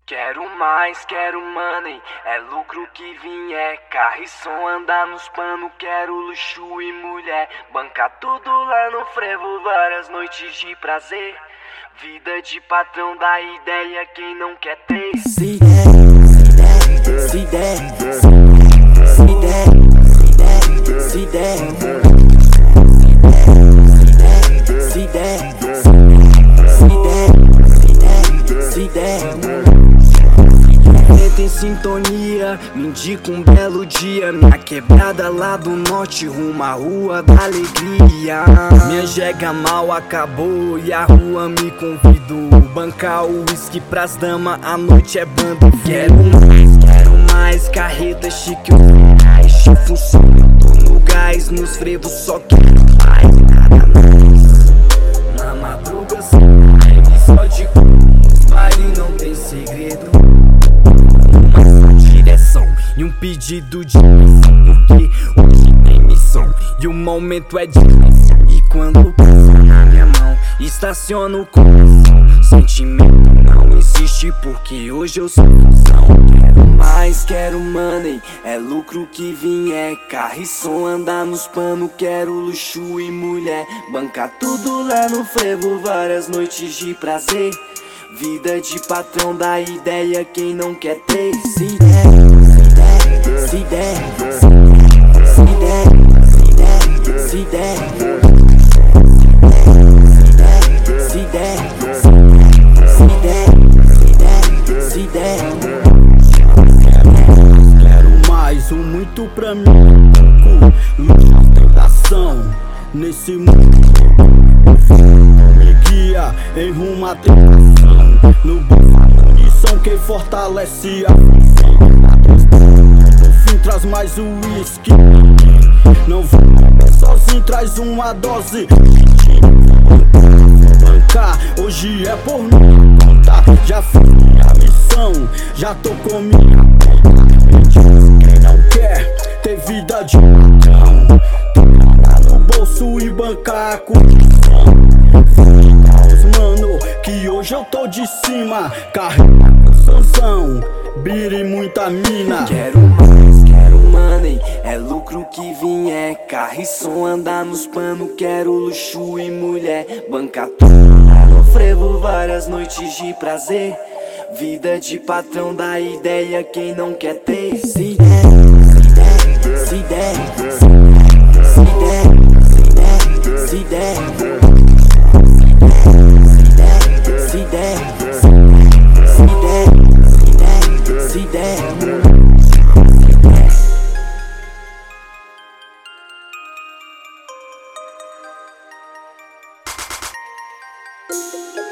Quero money, é lucro que vier. Carro e som, andar nos pano, quero luxo e mulher. Bancar tudo lá no frevo, várias noites de prazer. Vida de patrão dá ideia, quem não quer ter. Se der, se der, se der, se der, se der, se der. Entra em sintonia, me indica um belo dia. Na quebrada lá do norte, rumo à rua da alegria. Minha jega mal acabou e a rua me convidou. Bancar o uísque pras damas, a noite é banda. Quero mais, carreta chique, funciona. Tô no gás, nos frevos, só quero mais, nada mais. Na madruga, só de baile não tem segredo. E um pedido de missão, porque hoje tem missão e o momento é de missão. E quando passa na minha mão, estaciona o coração. Sentimento não existe porque hoje eu sou fusão. Quero mais, quero money, é lucro que vier. Carro e som, andar nos pano, quero luxo e mulher. Bancar tudo lá no frevo, várias noites de prazer. Vida de patrão dá ideia, quem não quer ter. Se der, se der, se der, se der, se der, se der. Quero mais, o muito pra mim, pouco, tentação nesse mundo. Me guia em rumo à tentação. No bom munição que fortalece a função. No fim traz mais uísque. Não vou beber sozinho, traz uma dose. Bancar, hoje é por minha conta. Já fiz minha missão, já tô com minha conta. Quem não quer ter vida de patrão, tocar no bolso e bancar a condição. Mano, que hoje eu tô de cima, carrega cançãozão, bira e muita mina. Quero mais, quero money, é lucro que vier. Carro e som, andar nos pano, quero luxo e mulher. Bancar tudo lá no frevo, várias noites de prazer. Vida de patrão dá ideia, quem não quer ter. Se der, se der, se der, se der, se der, se der, se der, se der.